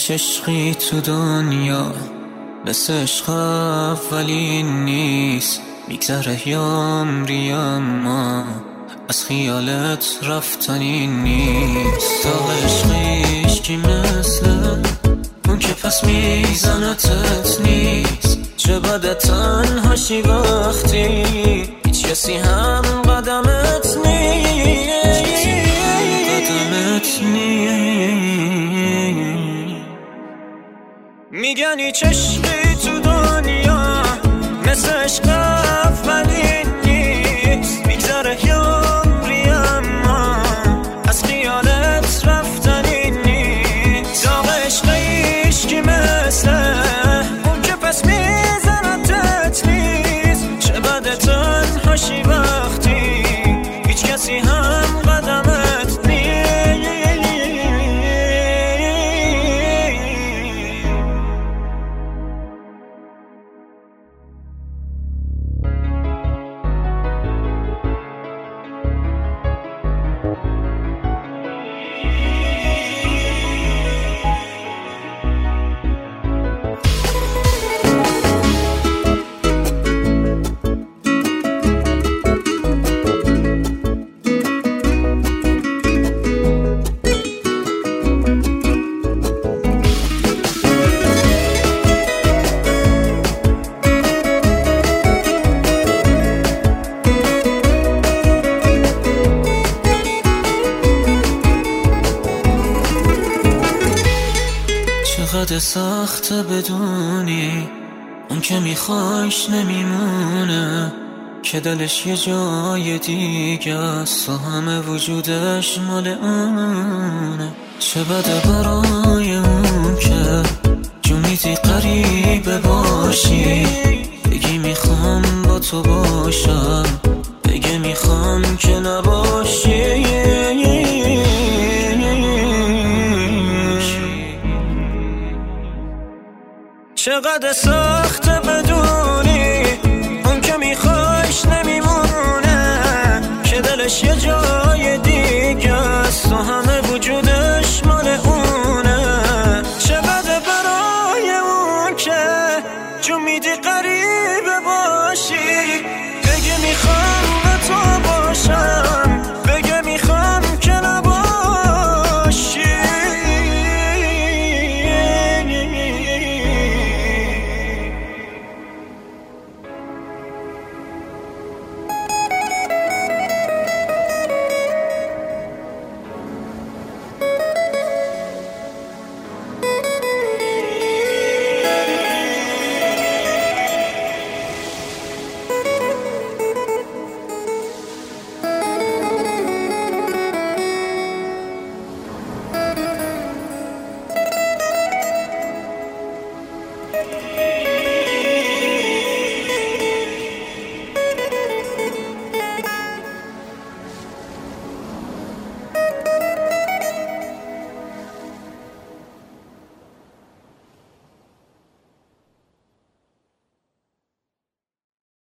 عشقی تو دنیا مثل عشق اولین نیست، میگذره یامری اما از خیالت رفتنی نیست. تا عشقیش کی مثل اون که پس میزنتت نیست. چه بده تنهاشی وقتی هیچ کسی هم قدمت نیست. میگن هیچ عشقی تو دنیا مثل عشق اولین نیست، میگذره یامری اما از خیالت رفتنی نیست. داغ عشقیش کی مثل اون که پس میزنتت نیست. چه بده تنهاشی وقتی هیچ کسی هم قدمت نیست. چقدر سخته بدونی اون که میخوایش نمیمونه، که دلش یه جای دیگه است و همه وجودش مال اونه. چه بده برای اون که جونیتی قریبه باشی، بگی میخوام با تو باشم، بگی میخوام که نباشی. چقدر سخته بدونی اون که میخوایش نمیمونه، که دلش یه جای دیگه است و همه وجودش مال اون.